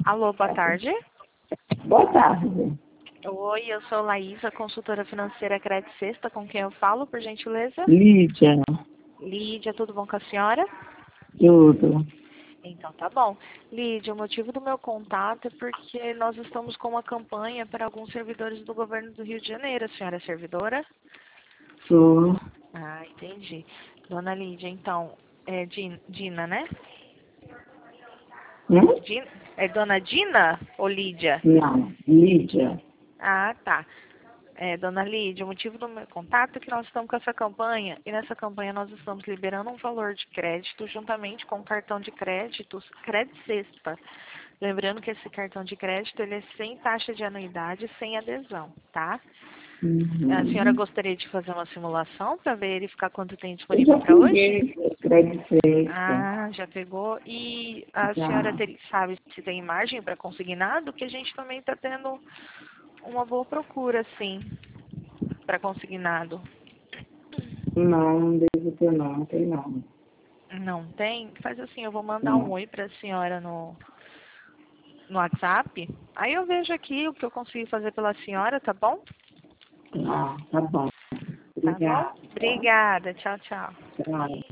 Alô, boa tarde. Boa tarde. Oi, eu sou Laísa, consultora financeira Credit Sexta, com quem eu falo, por gentileza? Lídia, Lídia, tudo bom com a senhora? tudo. Então tá bom. Lídia, o motivo do meu contato é porque nós estamos com uma campanha para alguns servidores do governo do Rio de Janeiro. A senhora é servidora? Sou. Ah, entendi. Dona Lídia, então, é Dina, né? Hum? É Dona Dina ou Lídia? Não, Lídia. Ah, tá. Dona Lídia, o motivo do meu contato é que nós estamos com essa campanha e nessa campanha nós estamos liberando um valor de crédito juntamente com o cartão de crédito Credit Sexta. Lembrando que esse cartão de crédito ele é sem taxa de anuidade, sem adesão, tá? A senhora Uhum. gostaria de fazer uma simulação para verificar quanto tem Eu disponível já para hoje? peguei crédito sexta. Ah, já pegou. E a senhora Já. sabe se tem margem para consignado? Que a gente também está tendo uma boa procura, sim, para consignado. Não, não devo ter não, não tem não. Não tem? Faz assim, eu vou mandar um Não. oi para a senhora no WhatsApp. Aí eu vejo aqui o que eu consigo fazer pela senhora, tá bom? Ah, tá bom. Tá bom? Obrigada. Tá? Obrigada. Tchau, tchau. Tchau.